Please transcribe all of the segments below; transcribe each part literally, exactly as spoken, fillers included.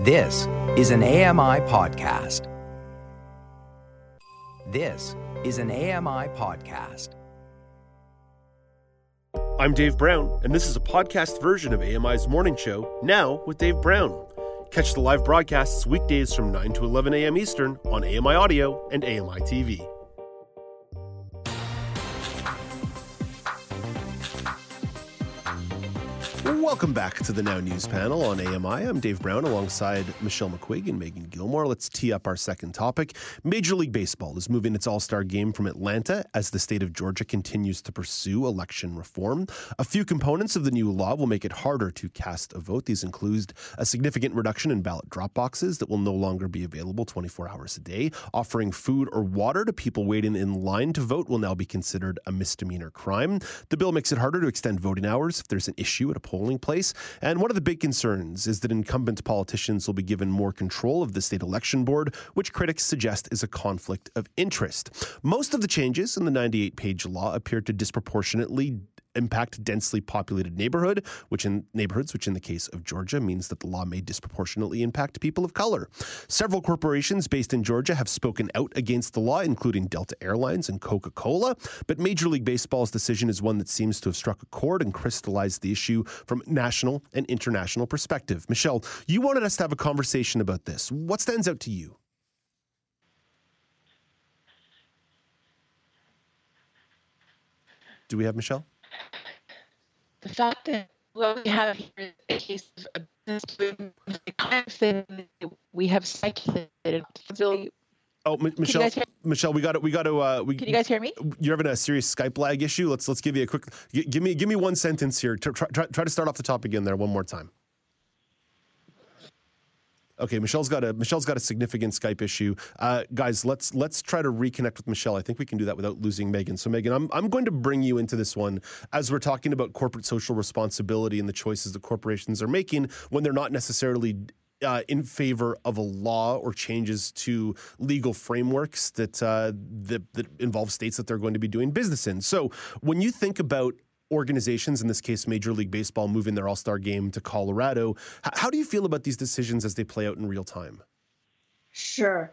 This is an A M I podcast. This is an A M I podcast. I'm Dave Brown, and this is a podcast version of A M I's Morning Show, Now with Dave Brown. Catch the live broadcasts weekdays from nine to eleven a.m. Eastern on A M I Audio and A M I T V. Welcome back to the Now News panel on A M I. I'm Dave Brown alongside Michelle McQuigg and Megan Gilmore. Let's tee up our second topic. Major League Baseball is moving its All-Star game from Atlanta as the state of Georgia continues to pursue election reform. A few components of the new law will make it harder to cast a vote. These include a significant reduction in ballot drop boxes that will no longer be available twenty-four hours a day. Offering food or water to people waiting in line to vote will now be considered a misdemeanor crime. The bill makes it harder to extend voting hours if there's an issue at a polling place. And one of the big concerns is that incumbent politicians will be given more control of the state election board, which critics suggest is a conflict of interest. Most of the changes in the ninety-eight page law appear to disproportionately impact densely populated neighborhood, which in neighborhoods, which in the case of Georgia means that the law may disproportionately impact people of color. Several corporations based in Georgia have spoken out against the law, including Delta Airlines and Coca-Cola. But Major League Baseball's decision is one that seems to have struck a chord and crystallized the issue from national and international perspective. Michelle, you wanted us to have a conversation about this. What stands out to you? Do we have Michelle? The fact that what we have here is a case of a business boom, the kind of thing that we have speculated. Really, oh, M- Michelle, Michelle, we got to, we got to. Uh, we, can you guys hear me? You're having a serious Skype lag issue. Let's let's give you a quick. G- give me give me one sentence here. Try, try try to start off the top again there one more time. Okay, Michelle's got a Michelle's got a significant Skype issue. Uh, guys, let's let's try to reconnect with Michelle. I think we can do that without losing Megan. So Megan, I'm I'm going to bring you into this one as we're talking about corporate social responsibility and the choices that corporations are making when they're not necessarily uh, in favor of a law or changes to legal frameworks that, uh, that that involve states that they're going to be doing business in. So when you think about organizations, in this case, Major League Baseball, moving their All-Star game to Colorado. H- how do you feel about these decisions as they play out in real time? Sure.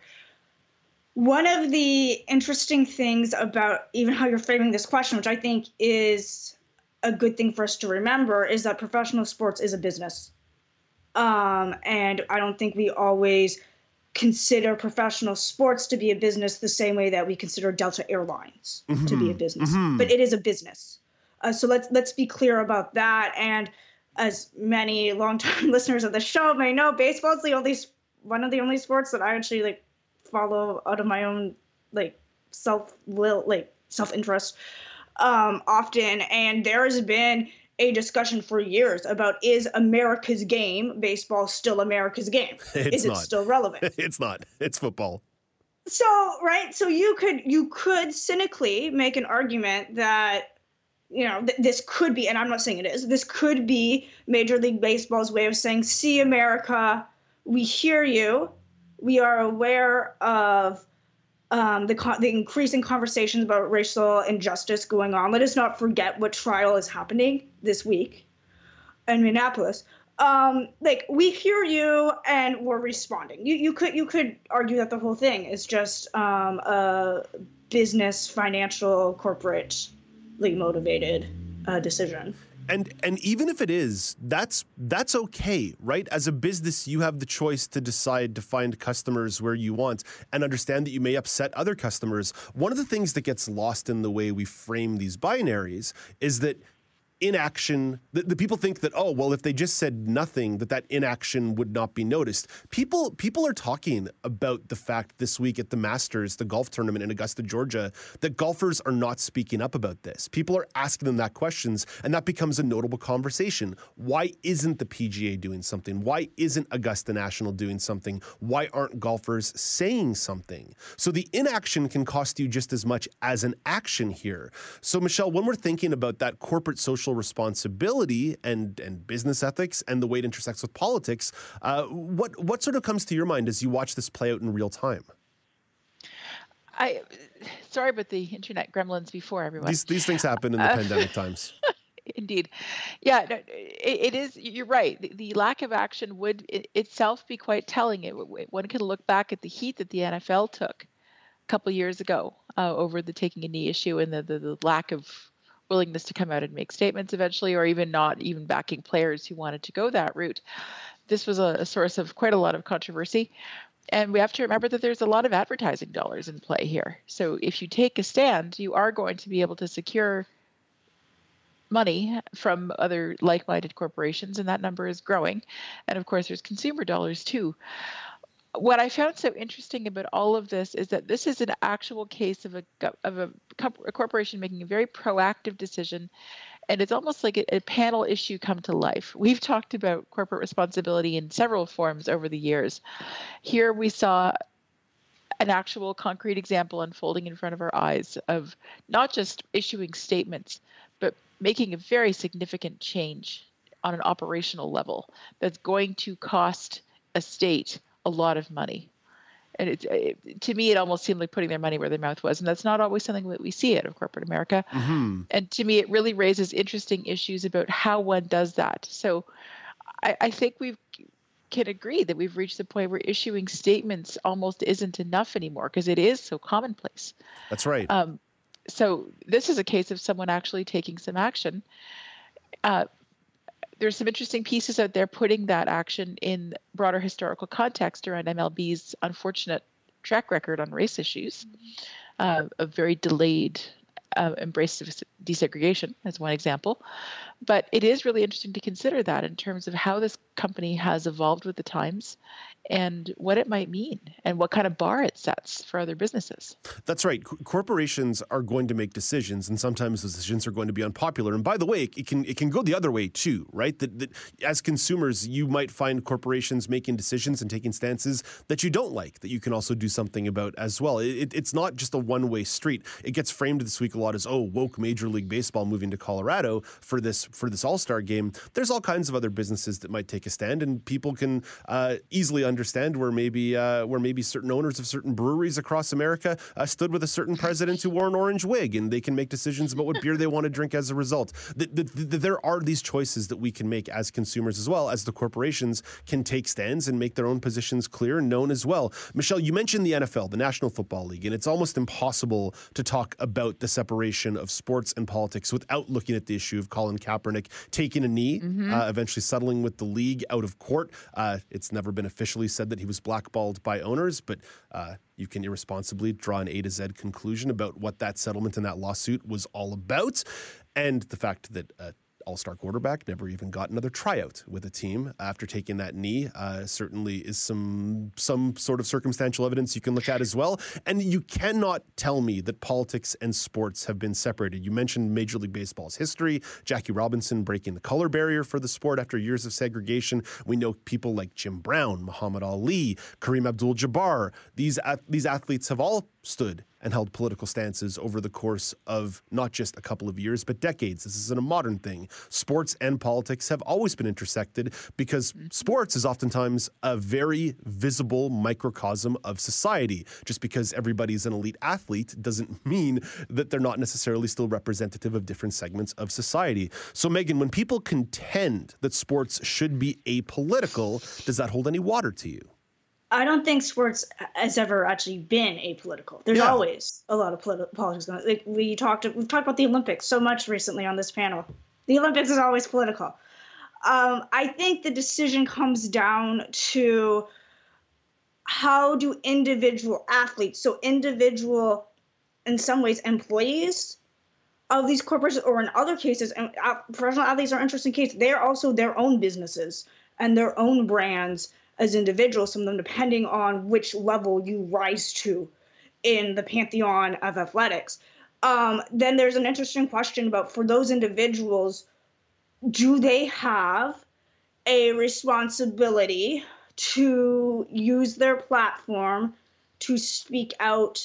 One of the interesting things about even how you're framing this question, which I think is a good thing for us to remember, is that professional sports is a business. Um, and I don't think we always consider professional sports to be a business the same way that we consider Delta Airlines mm-hmm. to be a business. Mm-hmm. But it is a business. Uh, so let's let's be clear about that. And as many longtime listeners of the show may know, baseball is the only one of the only sports that I actually like follow out of my own like self will like self interest um, often. And there has been a discussion for years about, is America's game, baseball, still America's game? It's is it not. still relevant? It's not. It's football. So right. So you could you could cynically make an argument that, you know, th- this could be, and I'm not saying it is, this could be Major League Baseball's way of saying, see, America, we hear you. We are aware of um, the, co- the increasing conversations about racial injustice going on. Let us not forget what trial is happening this week in Minneapolis. Um, like, we hear you and we're responding. You, you could you could argue that the whole thing is just um, a business, financial, corporate motivated uh, decision. And and even if it is, that's that's okay, right? As a business, you have the choice to decide to find customers where you want and understand that you may upset other customers. One of the things that gets lost in the way we frame these binaries is that inaction, the, the people think that, oh, well, if they just said nothing, that that inaction would not be noticed. People people are talking about the fact this week at the Masters, the golf tournament in Augusta, Georgia, that golfers are not speaking up about this. People are asking them that questions, and that becomes a notable conversation. Why isn't the P G A doing something? Why isn't Augusta National doing something? Why aren't golfers saying something? So the inaction can cost you just as much as an action here. So, Michelle, when we're thinking about that corporate social responsibility and, and business ethics and the way it intersects with politics, uh, what what sort of comes to your mind as you watch this play out in real time? I sorry about the internet gremlins before, everyone. These these things happen in the uh, pandemic times. Indeed. Yeah, no, it, it is. You're right. The, the lack of action would it, itself be quite telling. It, one can look back at the heat that the N F L took a couple years ago uh, over the taking a knee issue and the, the, the lack of willingness to come out and make statements eventually, or even not even backing players who wanted to go that route. This was a, a source of quite a lot of controversy. And we have to remember that there's a lot of advertising dollars in play here. So if you take a stand, you are going to be able to secure money from other like-minded corporations, and that number is growing. And of course, there's consumer dollars too. What I found so interesting about all of this is that this is an actual case of a of a, a corporation making a very proactive decision, and it's almost like a, a panel issue come to life. We've talked about corporate responsibility in several forms over the years. Here we saw an actual concrete example unfolding in front of our eyes of not just issuing statements, but making a very significant change on an operational level that's going to cost a state a lot of money. And it, it, to me, it almost seemed like putting their money where their mouth was. And that's not always something that we see out of corporate America. Mm-hmm. And to me, it really raises interesting issues about how one does that. So I, I think we can agree that we've reached the point where issuing statements almost isn't enough anymore because it is so commonplace. That's right. Um, so this is a case of someone actually taking some action. Uh, There's some interesting pieces out there putting that action in broader historical context around M L B's unfortunate track record on race issues, uh, a very delayed uh, embrace of desegregation as one example. But it is really interesting to consider that in terms of how this company has evolved with the times and what it might mean and what kind of bar it sets for other businesses. That's right. C- corporations are going to make decisions, and sometimes those decisions are going to be unpopular. And by the way, it can it can go the other way too, right? That, that as consumers, you might find corporations making decisions and taking stances that you don't like, that you can also do something about as well. It, it's not just a one-way street. It gets framed this week a lot as, oh, woke Major League Baseball moving to Colorado for this for this All-Star game. There's all kinds of other businesses that might take a stand, and people can uh, easily understand where maybe uh, where maybe certain owners of certain breweries across America uh, stood with a certain president who wore an orange wig, and they can make decisions about what beer they want to drink as a result. The, the, the, there are these choices that we can make as consumers as well as the corporations can take stands and make their own positions clear and known as well. Michelle, you mentioned the N F L, the National Football League, and it's almost impossible to talk about the separation of sports and politics without looking at the issue of Colin Kaepernick taking a knee, mm-hmm. uh, eventually settling with the league out of court. Uh, it's never been officially said that he was blackballed by owners, but uh, you can irresponsibly draw an A to Z conclusion about what that settlement and that lawsuit was all about. And the fact that uh, all-star quarterback never even got another tryout with a team after taking that knee uh, certainly is some some sort of circumstantial evidence you can look at as well. And you cannot tell me that politics and sports have been separated. You mentioned Major League Baseball's history, Jackie Robinson breaking the color barrier for the sport after years of segregation. We know people like Jim Brown, Muhammad Ali, Kareem Abdul-Jabbar. These, these athletes have all stood and held political stances over the course of not just a couple of years, but decades. This isn't a modern thing. Sports and politics have always been intersected because sports is oftentimes a very visible microcosm of society. Just because everybody's an elite athlete doesn't mean that they're not necessarily still representative of different segments of society. So, Megan, when people contend that sports should be apolitical, does that hold any water to you? I don't think sports has ever actually been apolitical. There's yeah. always a lot of politi- politics going on. Like we talked, we've talked about the Olympics so much recently on this panel. The Olympics is always political. Um, I think the decision comes down to how do individual athletes, so individual, in some ways, employees of these corporations, or in other cases, and professional athletes are an interesting case. They are also their own businesses and their own brands as individuals, some of them depending on which level you rise to in the pantheon of athletics. Um, then there's an interesting question about, for those individuals, do they have a responsibility to use their platform to speak out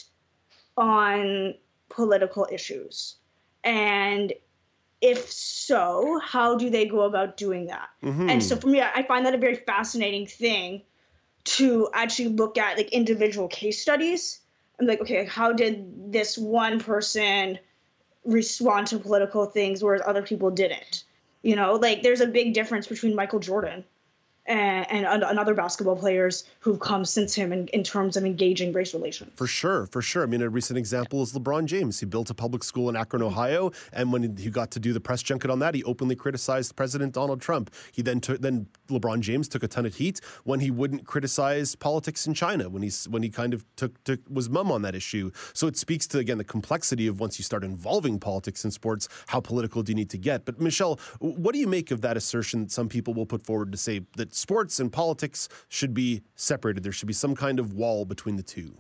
on political issues? And if so, how do they go about doing that? Mm-hmm. And so for me, I find that a very fascinating thing to actually look at, like, individual case studies. I'm like, okay, how did this one person respond to political things, whereas other people didn't. You know, like there's a big difference between Michael Jordan and, and, and other basketball players who've come since him in, in terms of engaging race relations. For sure, for sure. I mean, a recent example is LeBron James. He built a public school in Akron, Ohio, and when he got to do the press junket on that, he openly criticized President Donald Trump. He then took, then LeBron James took a ton of heat when he wouldn't criticize politics in China, when he's when he kind of took, took was mum on that issue. So it speaks to, again, the complexity of once you start involving politics in sports, how political do you need to get? But Michelle, what do you make of that assertion that some people will put forward to say that sports and politics should be separated? There should be some kind of wall between the two.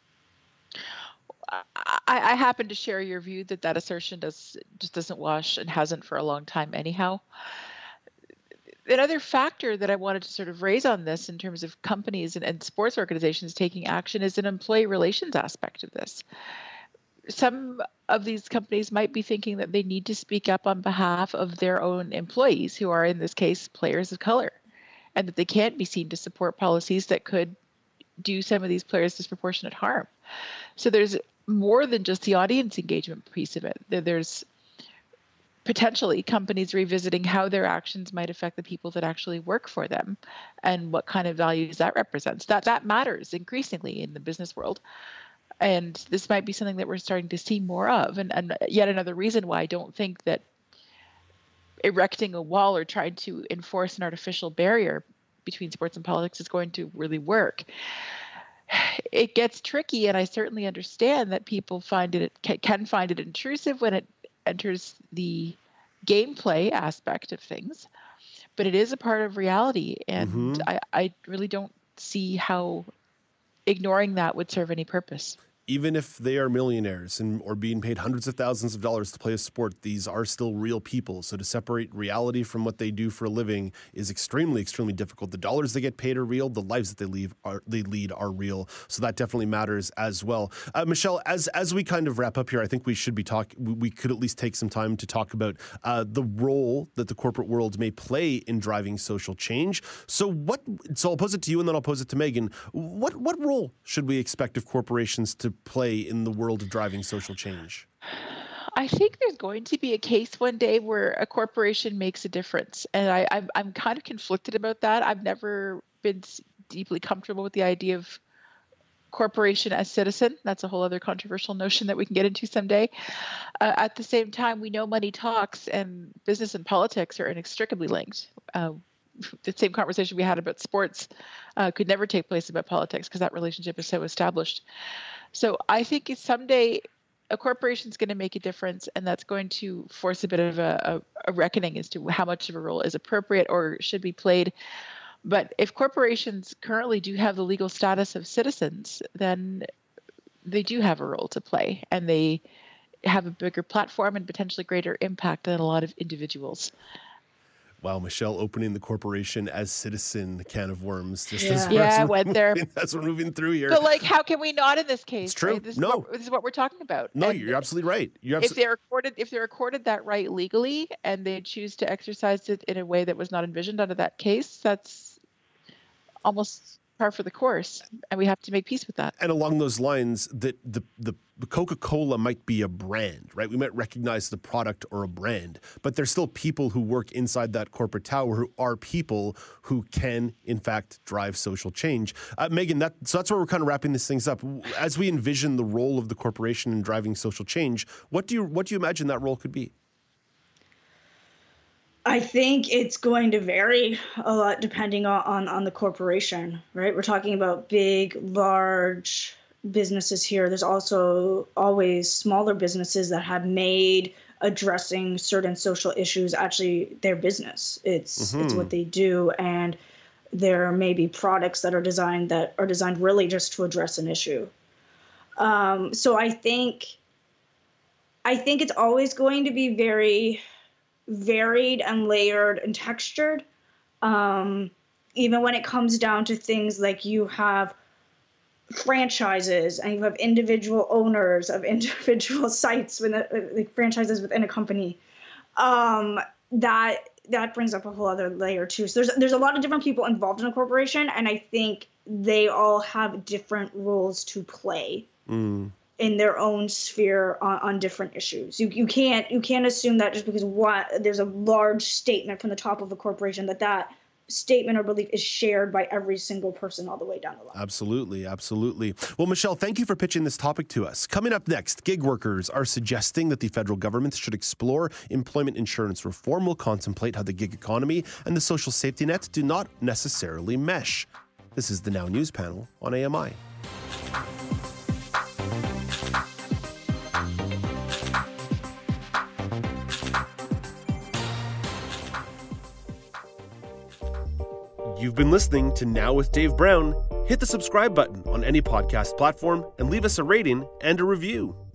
I, I happen to share your view that that assertion does just doesn't wash and hasn't for a long time anyhow. Another factor that I wanted to sort of raise on this in terms of companies and, and sports organizations taking action is an employee relations aspect of this. Some of these companies might be thinking that they need to speak up on behalf of their own employees, who are in this case players of color, and that they can't be seen to support policies that could do some of these players disproportionate harm. So there's more than just the audience engagement piece of it. There's potentially companies revisiting how their actions might affect the people that actually work for them and what kind of values that represents. That that matters increasingly in the business world. And this might be something that we're starting to see more of. And, and yet another reason why I don't think that erecting a wall or trying to enforce an artificial barrier between sports and politics is going to really work. It gets tricky, and I certainly understand that people find it can find it intrusive when it enters the gameplay aspect of things, but it is a part of reality, and mm-hmm. I, I really don't see how ignoring that would serve any purpose. Even if they are millionaires and or being paid hundreds of thousands of dollars to play a sport, these are still real people. So to separate reality from what they do for a living is extremely, extremely difficult. The dollars they get paid are real. The lives that they lead are they lead are real. So that definitely matters as well. Uh, Michelle, as as we kind of wrap up here, I think we should be talk. We could at least take some time to talk about uh, the role that the corporate world may play in driving social change. So what? So I'll pose it to you, and then I'll pose it to Megan. What what role should we expect of corporations to play in the world of driving social change? I think there's going to be a case one day where a corporation makes a difference. And I, I'm, I'm kind of conflicted about that. I've never been deeply comfortable with the idea of corporation as citizen. That's a whole other controversial notion that we can get into someday. Uh, at the same time, we know money talks, and business and politics are inextricably linked. Uh, the same conversation we had about sports uh, could never take place about politics because that relationship is so established. So I think someday a corporation is going to make a difference, and that's going to force a bit of a, a, a reckoning as to how much of a role is appropriate or should be played. But if corporations currently do have the legal status of citizens, then they do have a role to play, and they have a bigger platform and potentially greater impact than a lot of individuals. Wow, Michelle opening the corporation as citizen can of worms. Just yeah, as yeah I went there. As we're moving through here. But like, how can we not in this case? It's true. Right? This no. Is what, this is what we're talking about. No, and you're absolutely right. You're absolutely- if they're accorded, if they're accorded that right legally, and they choose to exercise it in a way that was not envisioned under that case, that's almost par for the course, and we have to make peace with that. And along those lines, that the, the the Coca-Cola might be a brand, right? We might recognize the product or a brand, but there's still people who work inside that corporate tower who are people who can, in fact, drive social change. Uh, Megan, that, so that's where we're kind of wrapping these things up. As we envision the role of the corporation in driving social change, what do you what do you imagine that role could be? I think it's going to vary a lot depending on, on, on the corporation, right? We're talking about big, large businesses here. There's also always smaller businesses that have made addressing certain social issues actually their business. It's mm-hmm. it's what they do, and there may be products that are designed that are designed really just to address an issue. Um, so I think I think it's always going to be very varied and layered and textured. Um, even when it comes down to things like you have franchises and you have individual owners of individual sites with like franchises within a company, um, that that brings up a whole other layer too. So there's there's a lot of different people involved in a corporation, and I think they all have different roles to play. Mm. in their own sphere on, on different issues. You you can't you can't assume that just because what there's a large statement from the top of a corporation that that statement or belief is shared by every single person all the way down the line. Absolutely, absolutely. Well, Michelle, thank you for pitching this topic to us. Coming up next, gig workers are suggesting that the federal government should explore employment insurance reform. We'll contemplate how the gig economy and the social safety net do not necessarily mesh. This is the Now News Panel on A M I. You've been listening to Now with Dave Brown. Hit the subscribe button on any podcast platform and leave us a rating and a review.